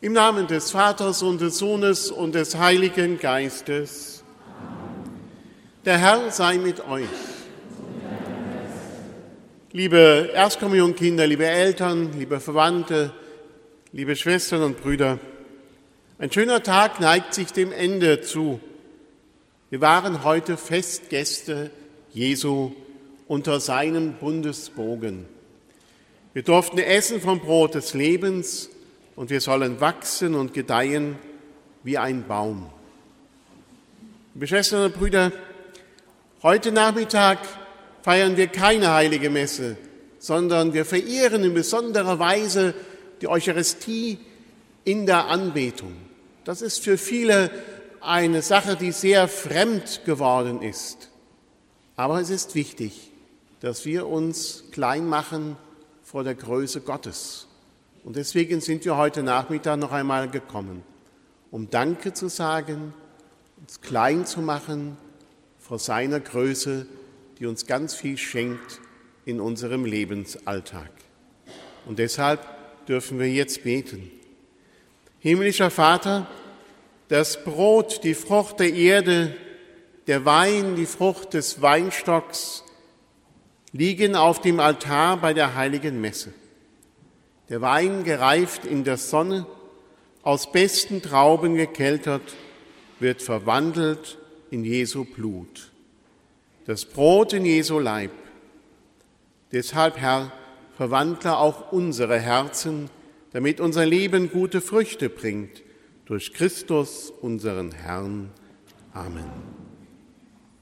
Im Namen des Vaters und des Sohnes und des Heiligen Geistes. Der Herr sei mit euch. Liebe Erstkommunionkinder, liebe Eltern, liebe Verwandte, liebe Schwestern und Brüder, ein schöner Tag neigt sich dem Ende zu. Wir waren heute Festgäste Jesu unter seinem Bundesbogen. Wir durften essen vom Brot des Lebens und wir sollen wachsen und gedeihen wie ein Baum. Liebe Schwestern und Brüder, heute Nachmittag feiern wir keine heilige Messe, sondern wir verehren in besonderer Weise die Eucharistie in der Anbetung. Das ist für viele eine Sache, die sehr fremd geworden ist. Aber es ist wichtig, dass wir uns klein machen vor der Größe Gottes. Und deswegen sind wir heute Nachmittag noch einmal gekommen, um Danke zu sagen, uns klein zu machen vor seiner Größe, die uns ganz viel schenkt in unserem Lebensalltag. Und deshalb dürfen wir jetzt beten. Himmlischer Vater, das Brot, die Frucht der Erde, der Wein, die Frucht des Weinstocks, liegen auf dem Altar bei der heiligen Messe. Der Wein gereift in der Sonne, aus besten Trauben gekeltert, wird verwandelt in Jesu Blut. Das Brot in Jesu Leib. Deshalb, Herr, verwandle auch unsere Herzen, damit unser Leben gute Früchte bringt. Durch Christus, unseren Herrn. Amen.